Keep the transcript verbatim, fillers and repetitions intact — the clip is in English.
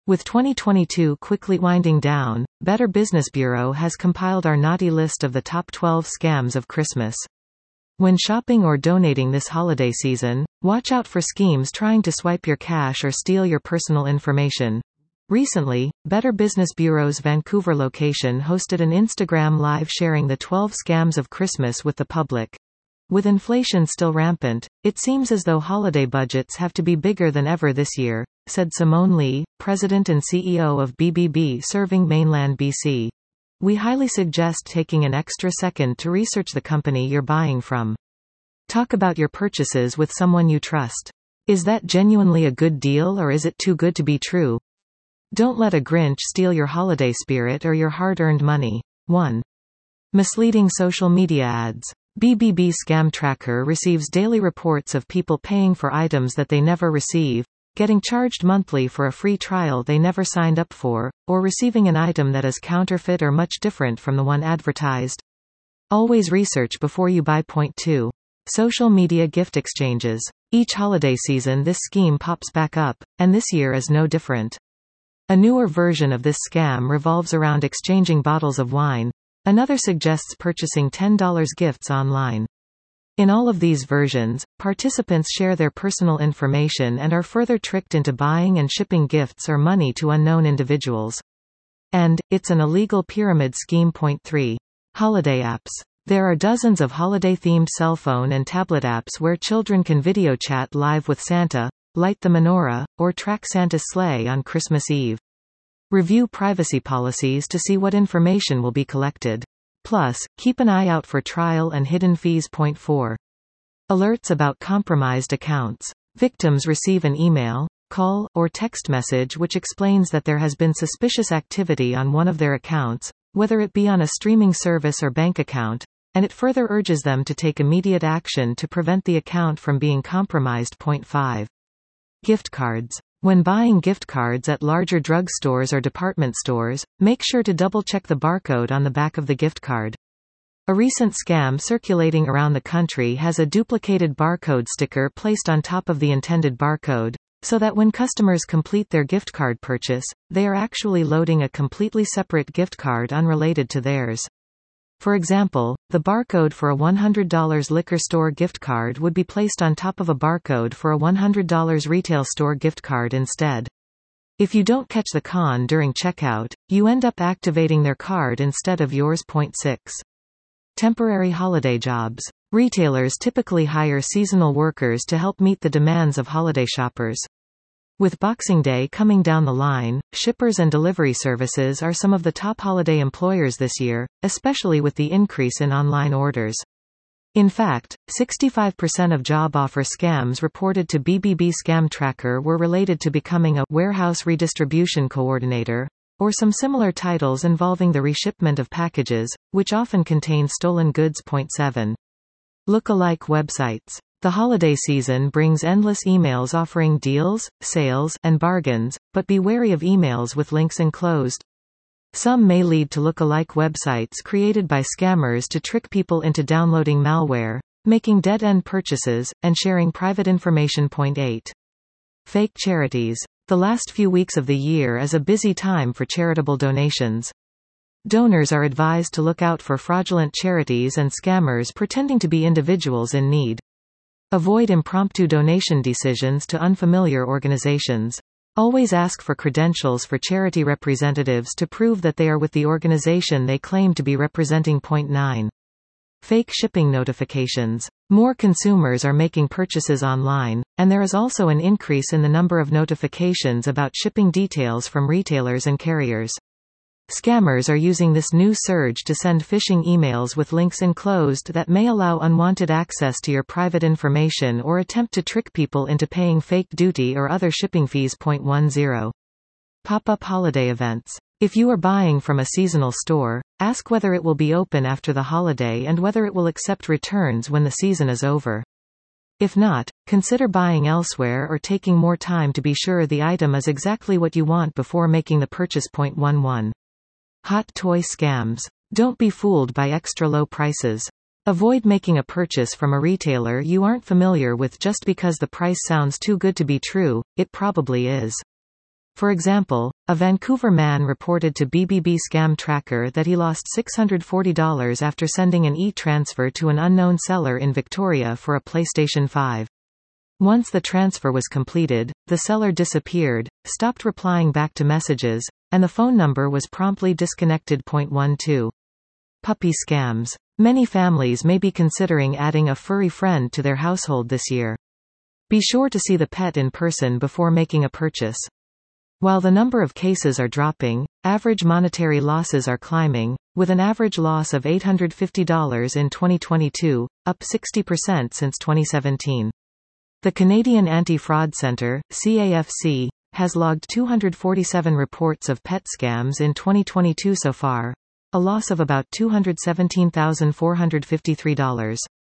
With twenty twenty-two quickly winding down, Better Business Bureau has compiled our naughty list of the top twelve scams of Christmas. When shopping or donating this holiday season, watch out for schemes trying to swipe your cash or steal your personal information. Recently, Better Business Bureau's Vancouver location hosted an Instagram Live sharing the twelve scams of Christmas with the public. With inflation still rampant, it seems as though holiday budgets have to be bigger than ever this year, said Simone Lee, president and C E O of B B B serving mainland B C. We highly suggest taking an extra second to research the company you're buying from. Talk about your purchases with someone you trust. Is that genuinely a good deal or is it too good to be true? Don't let a Grinch steal your holiday spirit or your hard-earned money. one. Misleading social media ads. B B B Scam Tracker receives daily reports of people paying for items that they never receive, getting charged monthly for a free trial they never signed up for, or receiving an item that is counterfeit or much different from the one advertised. Always research before you buy. Point two. Social media gift exchanges. Each holiday season this scheme pops back up, and this year is no different. A newer version of this scam revolves around exchanging bottles of wine. Another suggests purchasing ten dollar gifts online. In all of these versions, participants share their personal information and are further tricked into buying and shipping gifts or money to unknown individuals. And, it's an illegal pyramid scheme. Point three. Holiday apps. There are dozens of holiday-themed cell phone and tablet apps where children can video chat live with Santa, light the menorah, or track Santa's sleigh on Christmas Eve. Review privacy policies to see what information will be collected. Plus, keep an eye out for trial and hidden fees. Point four. Alerts about compromised accounts. Victims receive an email, call, or text message which explains that there has been suspicious activity on one of their accounts, whether it be on a streaming service or bank account, and it further urges them to take immediate action to prevent the account from being compromised. Point five. Gift cards. When buying gift cards at larger drugstores or department stores, make sure to double-check the barcode on the back of the gift card. A recent scam circulating around the country has a duplicated barcode sticker placed on top of the intended barcode, so that when customers complete their gift card purchase, they are actually loading a completely separate gift card unrelated to theirs. For example, the barcode for a one hundred dollar liquor store gift card would be placed on top of a barcode for a one hundred dollar retail store gift card instead. If you don't catch the con during checkout, you end up activating their card instead of yours. Point six. Temporary holiday jobs. Retailers typically hire seasonal workers to help meet the demands of holiday shoppers. With Boxing Day coming down the line, shippers and delivery services are some of the top holiday employers this year, especially with the increase in online orders. In fact, sixty-five percent of job offer scams reported to B B B Scam Tracker were related to becoming a warehouse redistribution coordinator, or some similar titles involving the reshipment of packages, which often contain stolen goods. Point seven. Look-alike websites. The holiday season brings endless emails offering deals, sales, and bargains, but be wary of emails with links enclosed. Some may lead to look-alike websites created by scammers to trick people into downloading malware, making dead-end purchases, and sharing private information. Point eight. Fake charities. The last few weeks of the year is a busy time for charitable donations. Donors are advised to look out for fraudulent charities and scammers pretending to be individuals in need. Avoid impromptu donation decisions to unfamiliar organizations. Always ask for credentials for charity representatives to prove that they are with the organization they claim to be representing. Point nine. Fake shipping notifications. More consumers are making purchases online, and there is also an increase in the number of notifications about shipping details from retailers and carriers. Scammers are using this new surge to send phishing emails with links enclosed that may allow unwanted access to your private information or attempt to trick people into paying fake duty or other shipping fees. Point ten. Pop-up holiday events. If you are buying from a seasonal store, ask whether it will be open after the holiday and whether it will accept returns when the season is over. If not, consider buying elsewhere or taking more time to be sure the item is exactly what you want before making the purchase. Point eleven. Hot toy scams. Don't be fooled by extra low prices. Avoid making a purchase from a retailer you aren't familiar with just because the price sounds too good to be true. It probably is. For example, a Vancouver man reported to B B B Scam Tracker that he lost six hundred forty dollars after sending an e-transfer to an unknown seller in Victoria for a PlayStation five. Once the transfer was completed, the seller disappeared, stopped replying back to messages, and the phone number was promptly disconnected. twelve. Puppy scams. Many families may be considering adding a furry friend to their household this year. Be sure to see the pet in person before making a purchase. While the number of cases are dropping, average monetary losses are climbing, with an average loss of eight hundred fifty dollars in twenty twenty-two, up sixty percent since twenty seventeen. The Canadian Anti-Fraud Centre, C A F C, has logged two hundred forty-seven reports of pet scams in twenty twenty-two so far, a loss of about two hundred seventeen thousand four hundred fifty-three dollars.